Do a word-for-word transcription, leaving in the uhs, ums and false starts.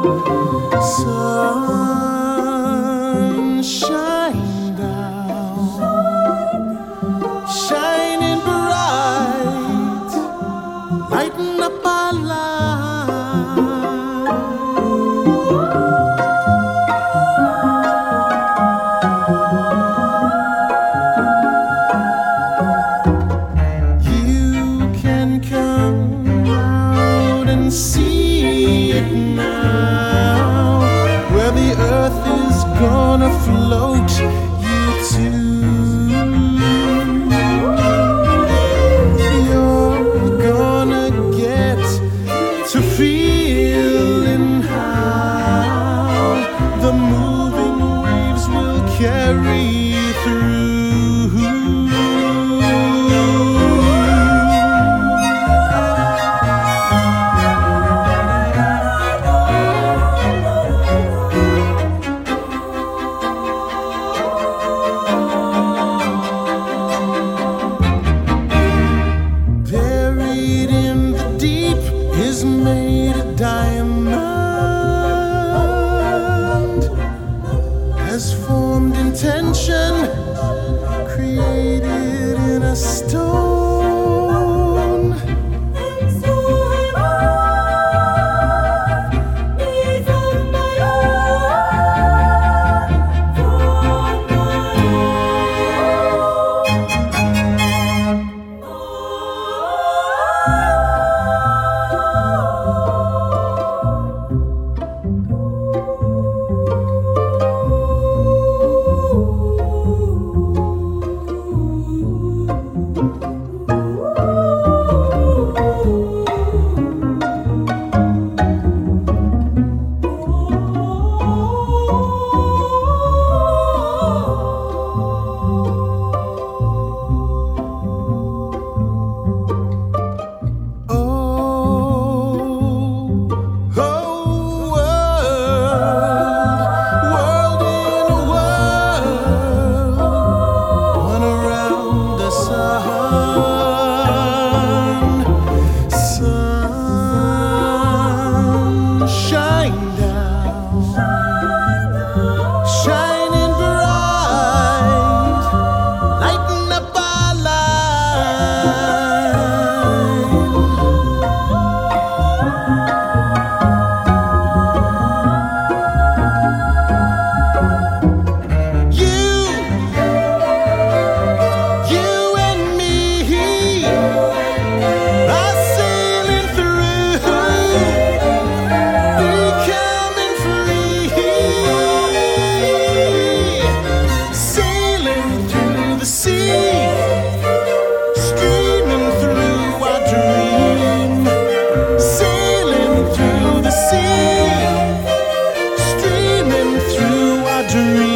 Sunshine down, shining bright, lighten up our life. You can come out and see it now, where the earth is gonna float you to. You're gonna get to feeling how the moving waves will carry you through. Buried in the deep is made a diamond, has formed intention, created in a stone. Dream